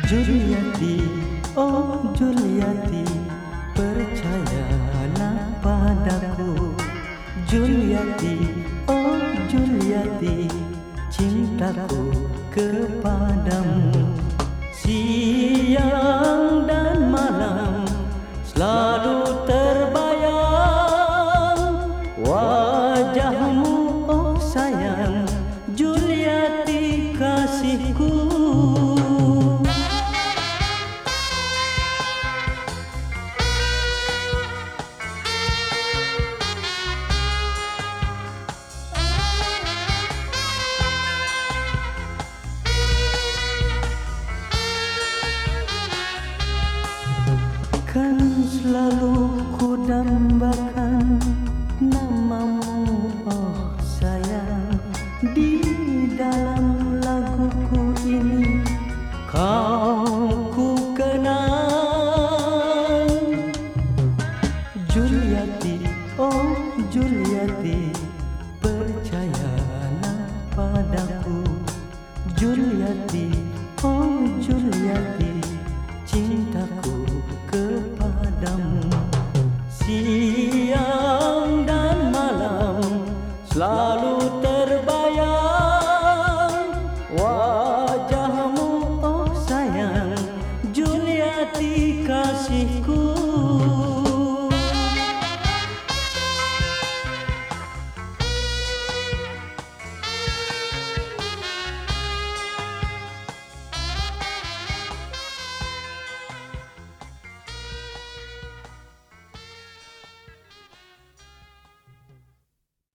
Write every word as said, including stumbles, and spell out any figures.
Juliati, oh Juliati, percayalah padaku. Juliati, oh Juliati, cintaku kepadamu. Siang dan malam selalu terbayang wajahmu, oh sayang, Juliati kasihku. Kan selalu ku dambakan namamu, oh sayang, di dalam laguku ini kau ku kenang. Juliati, oh Juliati, percayalah padaku. Juliati, oh Juliati, cintaku kepadamu. Siang dan malam selalu terbayang